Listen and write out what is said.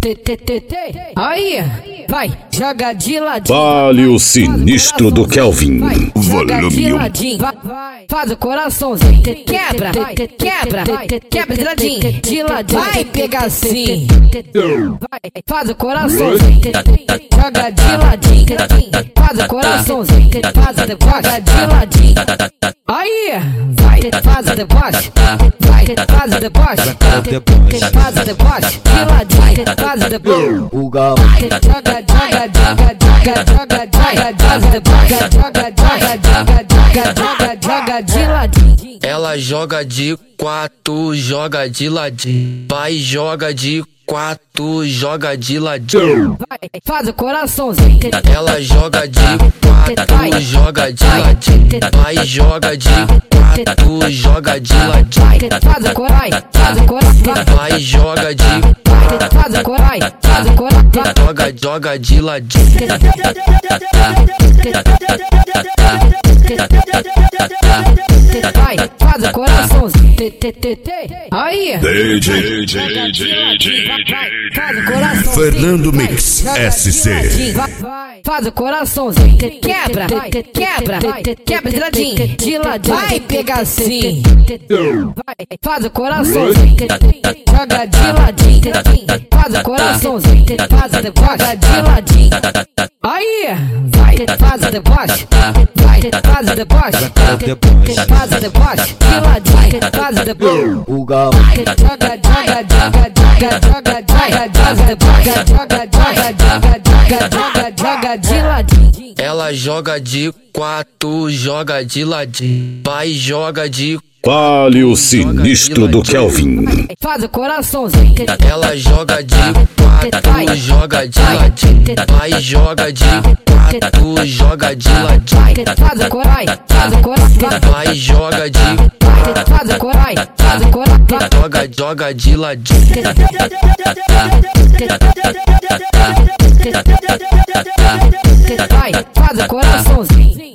Aí, vai, joga de ladinho. Vale o sinistro do Kelvin. Volume 1. Faz o coraçãozinho. Quebra, quebra, quebra de ladinho. De ladinho. Vai pegar assim. Faz o coraçãozinho. Joga de ladinho. Faz o coraçãozinho. Faz o deboche de ladinho. Aí, vai, faz o deboche. Vai, faz o deboche. Faz o deboche de ladinho. Faz o deboche. O gal Joga, joga, joga, joga, joga, joga, faz o deboche. Joga, joga, joga, joga, joga, joga de ladinho. Ela joga de quatro, joga de ladinho. Vai, joga de quatro, joga de ladinho. Vai, faz o coraçãozinho. Ela joga de quatro, joga de ladinho. Vai, joga de quatro, joga de ladinho. Faz o corai, faz o corai. Vai, joga de Faz o corai, faz o corai. joga, joga de ladinho. Vai, faz o coraçãozinho. Aí, faz o coraçãozinho. Fernando Mix SC. Faz o coraçãozinho. Quebra, quebra, quebra de ladinho. De ladinho. Vai pegar assim. Vai, faz o coraçãozinho. Joga de ladinho. Faz o coraçãozinho. Faz o deboche de ladinho. Aí, vai, faz o deboche. Vai, faz o deboche. Faz o deboche de ladinho. Faz o deboche. o gal Joga, joga, joga, joga, joga, joga, faz o deboche. Joga, joga, joga, joga, joga, joga de ladinho. Ela joga de quatro, joga de ladinho. Vai, joga de Vale o sinistro do Kelvin. Faz o coraçãozinho. Ela joga de quatro, joga de ladinho. Vai, joga de quatro, joga de ladinho. Faz o corai, faz o corai. Vai, joga de Faz o corai, faz o corai. joga, joga de ladinho. Vai, faz o coraçãozinho.